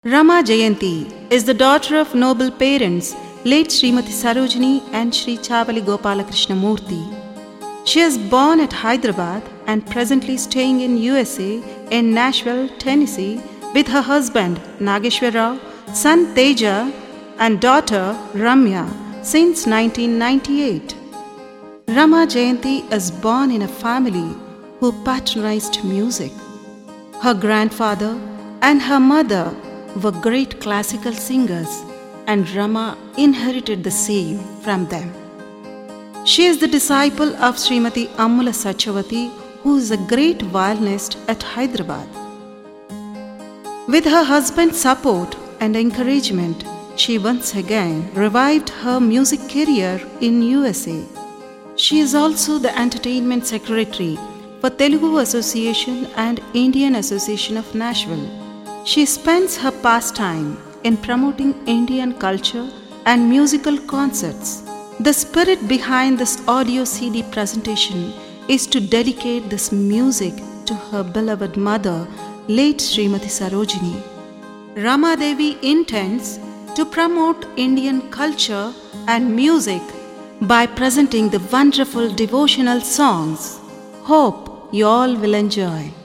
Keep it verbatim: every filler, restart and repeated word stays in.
Rama Jayanti is the daughter of noble parents, late Srimati Sarojini and Sri Chavali Gopalakrishna Murthy. She is born at Hyderabad and presently staying in U S A in Nashville, Tennessee with her husband Nageshwar Rao, son Teja and daughter Ramya since nineteen ninety-eight. Rama Jayanti is born in a family who patronized music. Her grandfather and her mother were great classical singers, and Rama inherited the same from them. She is the disciple of Srimati Ammula Sachavati, who is a great violinist at Hyderabad. With her husband's support and encouragement, she once again revived her music career in U S A. She is also the entertainment secretary for Telugu Association and Indian Association of Nashville. She spends her pastime in promoting Indian culture and musical concerts. The spirit behind this audio C D presentation is to dedicate this music to her beloved mother, late Srimati Sarojini. Rama Devi intends to promote Indian culture and music by presenting the wonderful devotional songs. Hope you all will enjoy.